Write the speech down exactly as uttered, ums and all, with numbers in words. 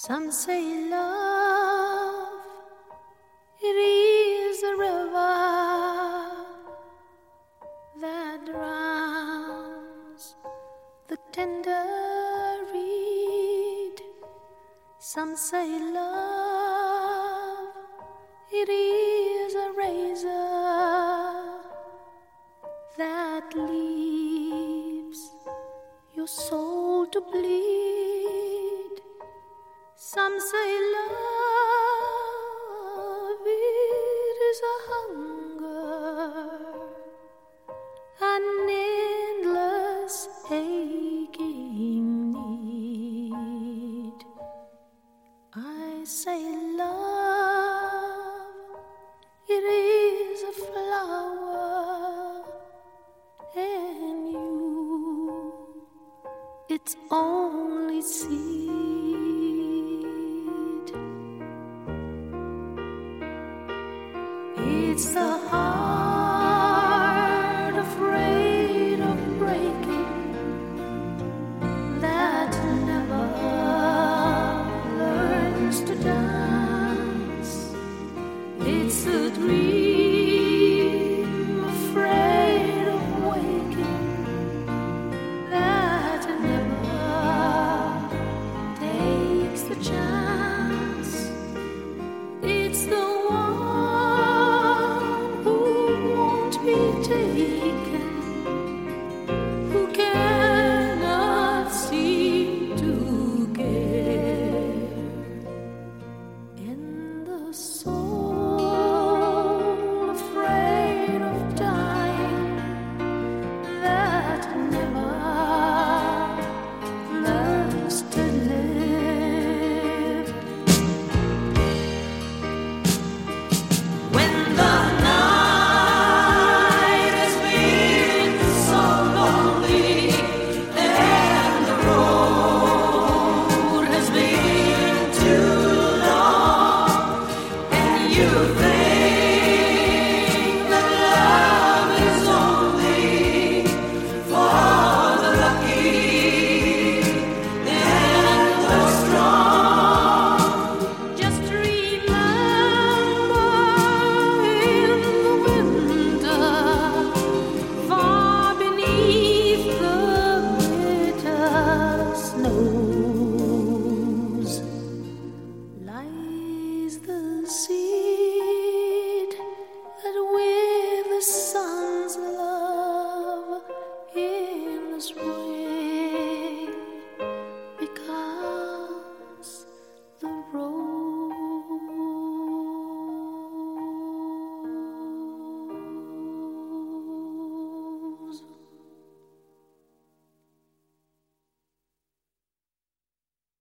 Some say love, it is a river that drowns the tender reed. Some say love, it is a razor that leaves your soul to bleed. Some say love, it is a hunger, an endless aching need. I say love, it is a flower, and you, its only seed.